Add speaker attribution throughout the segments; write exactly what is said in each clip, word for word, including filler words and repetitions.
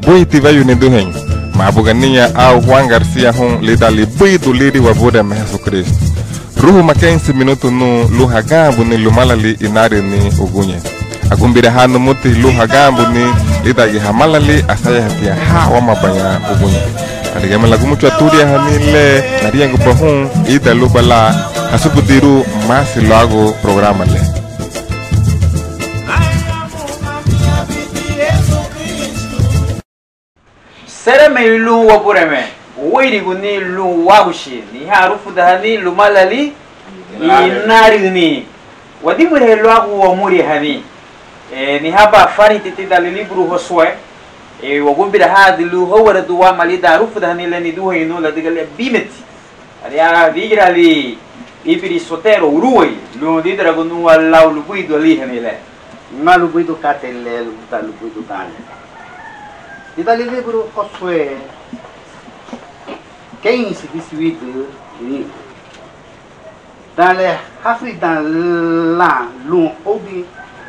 Speaker 1: buiti vayu ni duhen mabuganiya au Juan Garcia hon lidali buidu lidi wabuda me Jesus Cristo ruhu makensi minutu nu luha gambu ni lumalali inari ni ugunye agumbire hanu muti luha gambu ni lidagi hamalali asaya hatia ha wama banya ugunye adigame lagu mucho aturia hanile nariyangu bahun ida lubala hasubudiru masi lago programa le
Speaker 2: Sereme lu wapureme wiri guni lu waushi ni harufu dahani lu malali inari ni wadimu helu aku wa muri hani e, ni haba fari titida libru hoswe e, wagumbira hadi lu hawara duwa malida harufu dahani leni duwa inu la digale bimeti aria digira li ibiri sotero uruoi lu didra gunu wala lu buido ali hanile
Speaker 3: ma lu buido katele lu ta lu buido tane Ita livro Josué quinze, dix-huit livre. Dans les Hafri dans la long obi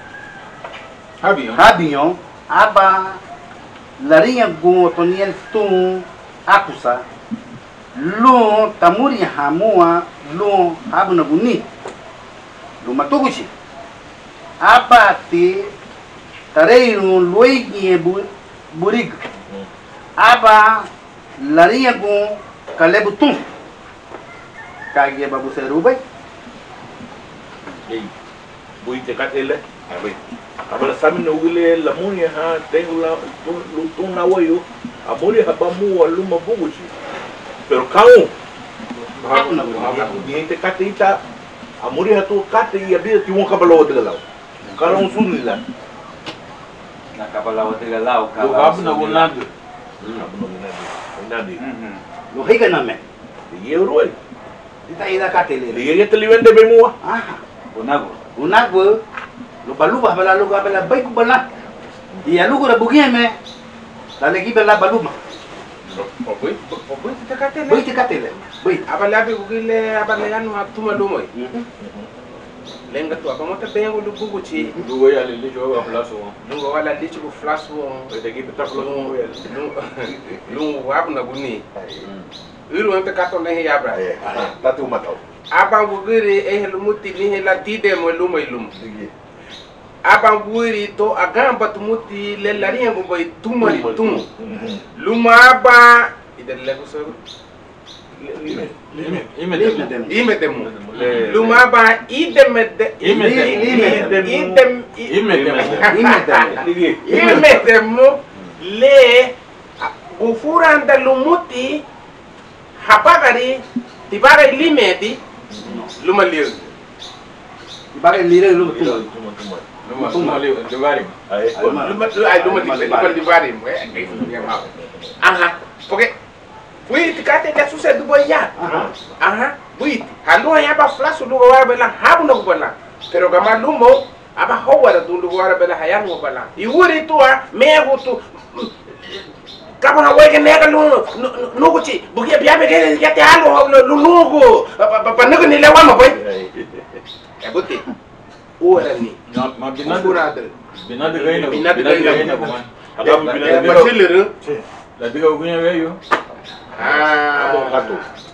Speaker 3: Habion aba la rinha go toniel tum akusa long tamuri hamua long habuna buni lo matoguchi aba te tareiro loigi bu burig aba laria gun kalebutum kage babu serubai
Speaker 4: ei bui te katele abai abala sami no gile la munia ha tengo la lu tuna wayo amuri haba mu aluma buguchi pero kau hakuna ni te katita amuri hatu kate ia bia tiwon kabalo de la kala un sunila
Speaker 2: nakapala wote galau
Speaker 4: Lu habna gunado. Habna gunado.
Speaker 3: lo higa name
Speaker 4: Ye uroi.
Speaker 3: ita ida katele
Speaker 4: Ye ye telivende be mua.
Speaker 3: ah
Speaker 2: unago
Speaker 3: unago lo baluba bala lo bala bai ku bala dia lu gora bugeme la legi bala baluma
Speaker 4: Opoi, opoi te katele.
Speaker 3: bai te katele bai
Speaker 5: abala be gile abala yanu atuma lumoy lenga tu apa mata bengo lu bugu ci
Speaker 4: Du ya le le jo aplaso.
Speaker 5: lungo wala li ci bu flash wo
Speaker 4: Te ki ta flo ya.
Speaker 5: lu wab na guni iru ante kato ne ya bra
Speaker 4: Ta tu matau.
Speaker 5: aba bugiri e helu muti ni hela tide mo lu moy lum aba bugiri to agamba tu muti le laria go boy tumari tum luma aba ide le ko so
Speaker 4: Ime. Ime.
Speaker 3: ime
Speaker 5: ime demu luma ba idem de
Speaker 3: ime
Speaker 5: idem
Speaker 3: ime
Speaker 5: ime demu le ufuranda lumuti hapagari tibaga limedi luma liu
Speaker 3: bare lire lu tu
Speaker 4: Luma luma le de bari. Ai.
Speaker 5: luma ay luma di luma di bari mo ay ma aha porque Wih, tikate dia susah tu boy ya. Aha, wih, halu hanya apa flash dulu gua bela habu nak bela. Pero kama lumo, apa hawa dulu gua bela hayang gua bela. Iwuri tu ah, mego tu. Kamu hawa ke nega lu, nugu ci, bukia biar begini dia te halu lu nugu. Apa nugu ni lewa ma boy. Ya buti. Ora ni.
Speaker 4: Ma binad
Speaker 5: Binad.
Speaker 4: binad gaina.
Speaker 5: Binad gaina.
Speaker 4: Apa binad
Speaker 5: gaina. Basilir.
Speaker 4: La diga gunya veio.
Speaker 5: Ah,
Speaker 4: Gato.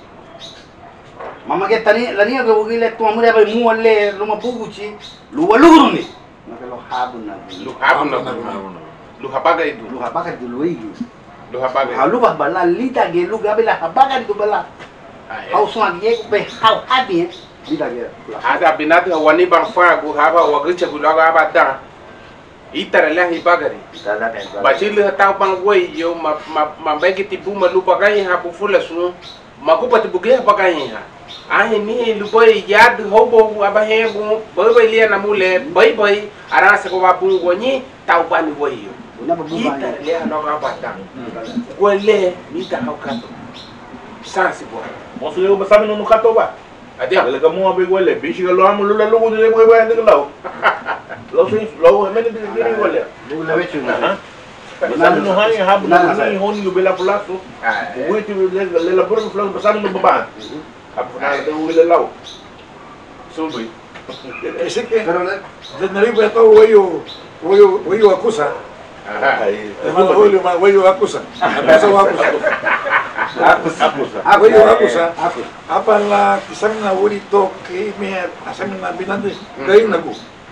Speaker 3: mama ke tani lani ga bugile tu amure ba mu walle lu ma buguchi lu waluguru ni nakalo habu na
Speaker 5: lu habu na lu habaga itu.
Speaker 3: lu habaka di lu igi
Speaker 5: Lu habaga.
Speaker 3: halu ba bala lita ge lu ga bela habaka di bala au so agi be hau habi lita ge
Speaker 5: Ada binati wani bang fa gu haba wagicha gu laga aba da itara lahi bagari
Speaker 3: dala ben
Speaker 5: bachili hata bang woi yo ma ma ma bagi tibu ma lu bagai ha bu fula su ma ku pati buge bagai ha ahi ni lu boy yad hobo aba he bu boy boy le na mule boy boy ara se ko ba bu goni tau bani woi yo
Speaker 3: na ba bu ba
Speaker 5: itara le no ga ba da ko le ni ta hau kato sansi bo
Speaker 4: Mo se eu basami no kato ba.
Speaker 5: adia
Speaker 4: Ele ka mo abe gole, bishi ka lo amu lo la lo de boy boy de lao. Lo sin lo me de de gole.
Speaker 3: lu la wechu na
Speaker 4: Basami no hani habu na ni honi yo bela pulaso. Witi le le la por flan basami no baba. Abu na de wile lao. Sumbi.
Speaker 6: Ese que pero de nariz pues todo huello huello huello acusa
Speaker 3: Hermano Julio, ma voy yo acusa. Acusa o acusa.
Speaker 2: Acusa.
Speaker 3: Ah, voy yo acusa. Apa la kisang na wuri to kay me asang na binande. Kayo na ko.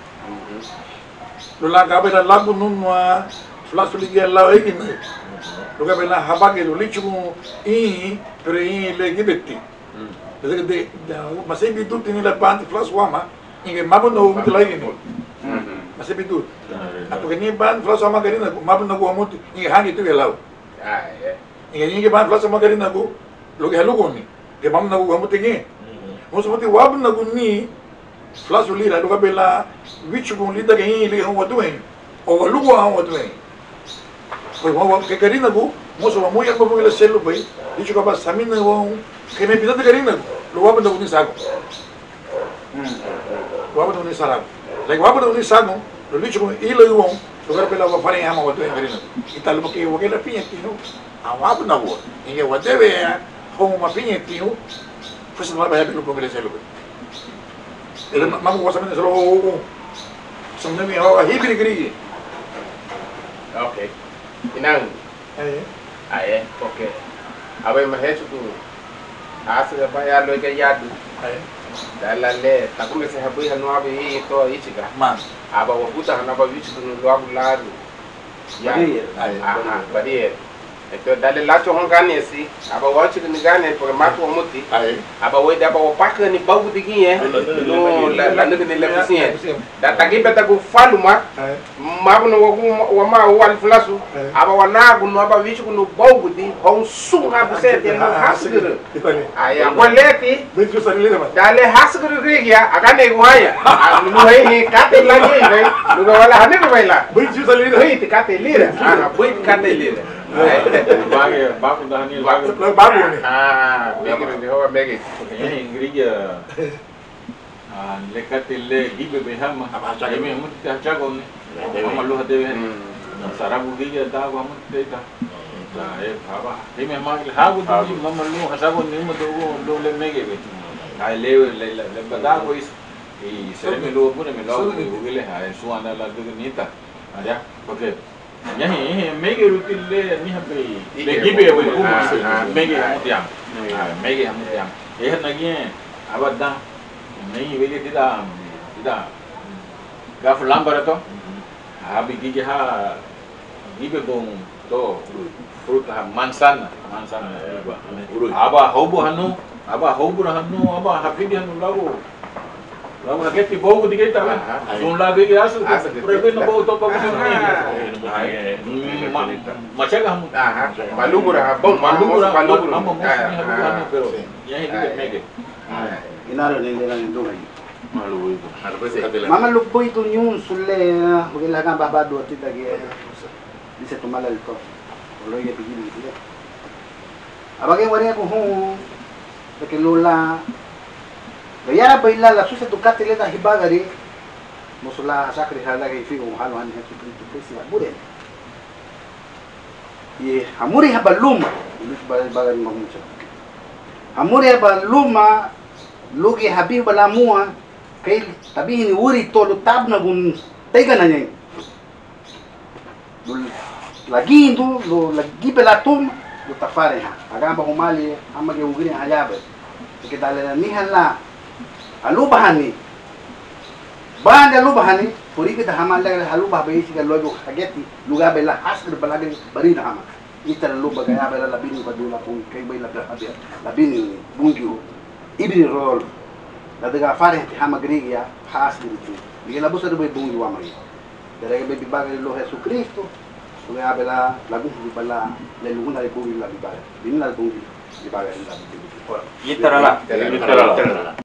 Speaker 3: Lo la gabe la labu nunwa flasu ligia la egin. Lo gabe la habage lo lichu i pero i le gibetti. Desde que de masay bitu tini la panti flasu wama inge mabo no umti la egin. Masih bitu. Atau kini ban flash sama kari naku, mabu naku amut inge hangi tu gelau.
Speaker 5: Ah, ya.
Speaker 3: Inge inge ban flash sama kari naku, lo ke halu koni. Ke mabu naku amut inge. Musu mati wabu naku ni flash ulira lo kabela wichu kon lida ke inge le hon watu hen. O lu ko hon watu hen. Ko hon ke kari naku, musu wa moya ko ngela selu bai. Wichu ka ba samina won ke me bidata kari naku. Lo wabu naku ni sago. Wabu naku ni sarang. Like wabu naku ni sago. Lo licho con ilo yuon, lo que pela va fare ama wato engarino. Italo porque o que la piña tino, a wabu na wo. Inge wate be como ma piña tino, pues no va a pelo con el celo. El mamu wasa men solo o. Son de mi hawa hibri grigi.
Speaker 5: Okay. Inang.
Speaker 3: Eh.
Speaker 5: Ah, eh. Okay. Abai mahechu tu. Asa ba ya lo ke yadu.
Speaker 3: Eh.
Speaker 5: Dalale takule se habu hanu abi to ichiga.
Speaker 3: Man.
Speaker 5: Aba wabuta hanaba wichi kunu luabu laru. Ya. Aha, badiye. Eto dale lacho hongane si. Aba wachi kuni gane por mako wamuti. Aba wede aba wapaka ni bawu digiye. No la la nuke ni lepisiye. Da tagibe tagu faluma. Mabu no wagu wama wal flasu. Aba wana kunu aba wichi kunu bawu di. Hong sunga busete no hasguru. Aya waleti.
Speaker 3: Betu sanile ma.
Speaker 5: Dale hasguru grigia akane guhaya. Anu hei kate lagi hei. Luga wala hanir baila.
Speaker 3: Betu sanile.
Speaker 5: Hei kate lira. Ana betu kate lira.
Speaker 4: Bagi baku dah ni bagu.
Speaker 3: Bagu ni.
Speaker 5: Ah, megi ni hawa megi.
Speaker 4: Ini Inggrisnya. Ah, lekat le gibe behama. Ini mesti terjaga ni. Malu hade ni. Sarabu giga dah kamu kita. Nah, eh, apa? Ini memang hagu tu malu hasabu ni mesti lo le megi betul. Hai le le le pada ko is i sere me lo pun me lo gile hai suana la tu ni ta. Ya, okey. Yahi mege rutile ni hape le gibe we ku mege mutiam mege mutiam eh nagi abadda nei wege tidak tidak gaf lambar to abi gige ha gibe bong to fruit ha mansan mansan aba hobo hanu aba hobo hanu aba hafidi hanu lagu lagu haketi bogo digeta sun lagi ya asu prebe no bogo to bogo ni machaga hamu
Speaker 5: malugura bom malugura malugura
Speaker 4: pero ya ini mege
Speaker 3: Inaro ni nila ni doi.
Speaker 4: malu itu
Speaker 3: Mama lupo itu nyun sulle, bagaimana kan babado ti dagi bisa tumala ito. Ulo ye bigil gitu. Abagay wari ko hu ke lola. Gaya baila la susa Ducati le da hibagari. Musula sakri hala ke figo halo han hetu tu pesi abure. Ye hamuri habaluma, lu bagari mamucha. Hamuri habaluma lugi habib balamua kay tabi ni uri tolo tab na gun tega na niya. Lagi itu lo lagi pelatum lo tafare ha. Agamba humali amage ugri hayabe. Kita le nihala alubahani banda alubahani puri kita hamal la alubah bayi siga logo hageti luga bela hasr balagin barina hama ita luba gaya bela labini badula pun kay bay labla hadia labini bungiu ibni rol la daga fare ti hama grigia hasr tu bigela bosa do bay bungiu amai dere bay bibaga lo Jesus Cristo luga bela lagu bala le luguna de bungiu la bibaga binna bungiu bibaga la bibaga
Speaker 2: Literal.
Speaker 4: literal